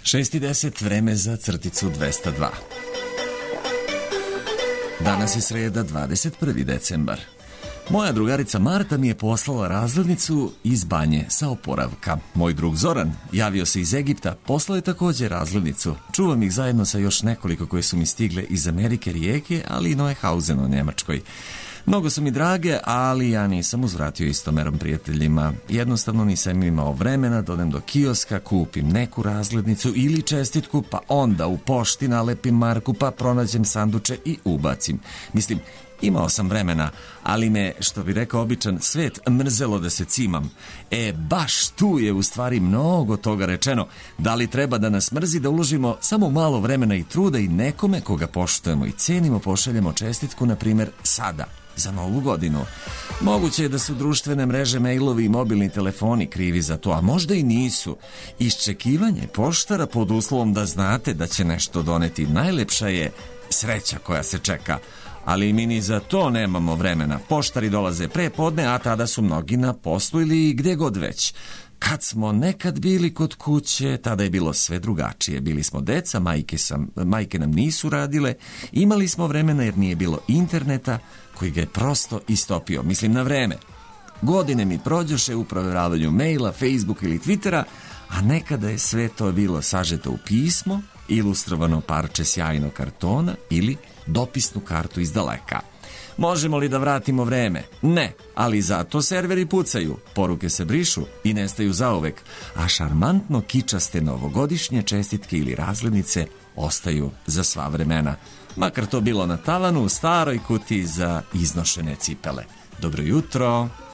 6:10, vreme za crticu 202. Danas je sreda, 21. decembar. Moja drugarica Marta mi je poslala razglednicu iz banje sa oporavka. Moj drug Zoran javio se iz Egipta, poslao je također razglednicu. Čuvam ih zajedno sa još nekoliko koje su mi stigle iz Amerike, Rijeke, ali i Neuhausen u Njemačkoj. Mnogo su mi drage, ali ja nisam uzvratio istomerom prijateljima. Jednostavno nisam imao vremena da odem do kioska, kupim neku razglednicu ili čestitku, pa onda u pošti nalepim marku, pa pronađem sanduče i ubacim. Mislim, imao sam vremena, ali me, što bi rekao običan svet, mrzelo da se cimam. Baš tu je u stvari mnogo toga rečeno. Da li treba da nas mrzi da uložimo samo malo vremena i truda i nekome koga poštujemo i cenimo pošaljemo čestitku, na primjer, sada, za Novu godinu. Moguće je da su društvene mreže, mailovi i mobilni telefoni krivi za to, a možda i nisu. Iščekivanje poštara pod uslovom da znate da će nešto doneti najlepša je sreća koja se čeka. Ali mi ni za to nemamo vremena. Poštari dolaze pre podne, a tada su mnogi na poslu ili gde god već. Kad smo nekad bili kod kuće, tada je bilo sve drugačije. Bili smo deca, majke nam nisu radile, imali smo vremena jer nije bilo interneta koji ga je prosto istopio. Mislim na vreme. Godine mi prođoše u provjeravanju maila, Facebooka ili Twittera, a nekada je sve to bilo sažeto u pismo, ilustrovano parče sjajnog kartona ili dopisnu kartu iz daleka. Možemo li da vratimo vreme? Ne, ali zato serveri pucaju, poruke se brišu i nestaju zauvek, a šarmantno kičaste novogodišnje čestitke ili razglednice ostaju za sva vremena. Makar to bilo na tavanu u staroj kutiji za iznošene cipele. Dobro jutro!